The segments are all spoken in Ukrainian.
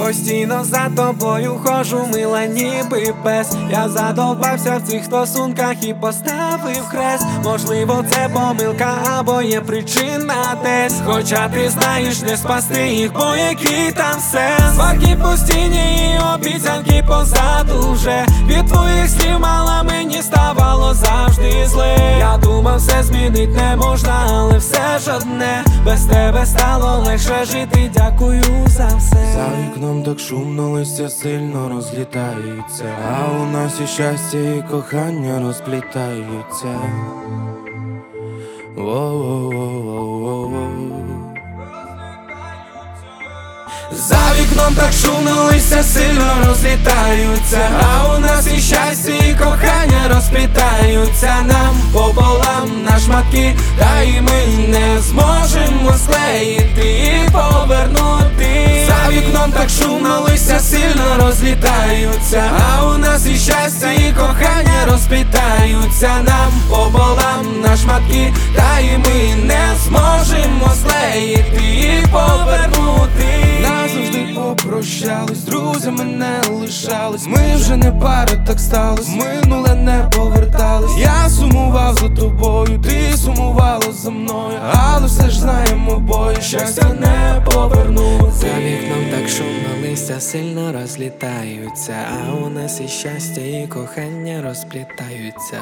Постійно за тобою хожу, мила ніби пес. Я задовбався в цих стосунках і поставив хрест. Можливо, це помилка або є причина десь. Хоча ти знаєш, не спасти їх, бо який там сенс. Сварки постійні і обіцянки позаду вже. Від твоїх слів мала мені ставало завжди зле. Я думав, все змінить не можна, але все ж одне. Без тебе стало легше жити, дякую за все. За вікном так шумно, листя сильно розлітаються, а у нас і щастя, і кохання розплітаються. Воу-воу-воу-воу-воу. За вікном так шумно, листя сильно розлітаються, а у нас і щастя, і кохання розплітаються. Нам пополам на шматки, та й ми не зможемо склеїти і повернути. За вікном так шумно, листя сильно розлітаються, а у нас і щастя, і кохання розплітаються. Нам пополам на шматки, та й ми не зможемо склеїти і повернути. Назавжди попрощались, друзями не лишались. Ми вже не пара, так сталось, минуле не повертались. Я сумував за тобою, ти сумувала за мною, але все ж знаємо обоє, щастя не повернути. За вікном так шумно, листя сильно розлітаються, а у нас і щастя, і кохання розплітаються.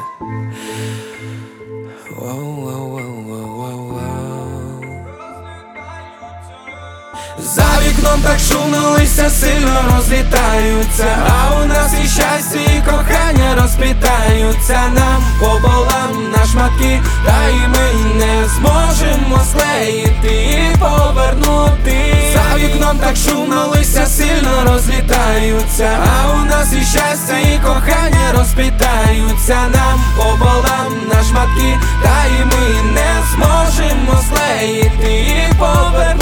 За вікном так шумно, листя сильно розлітаються, а у нас і щастя, і кохання розплітаються. Нам пополам на шматки, та й ми не зможемо склеїти і повернути. За вікном так шумно, листя сильно розлітаються, а у нас і щастя, і кохання розплітаються. Нам пополам на шматки, та й ми не зможемо склеїти і повернути.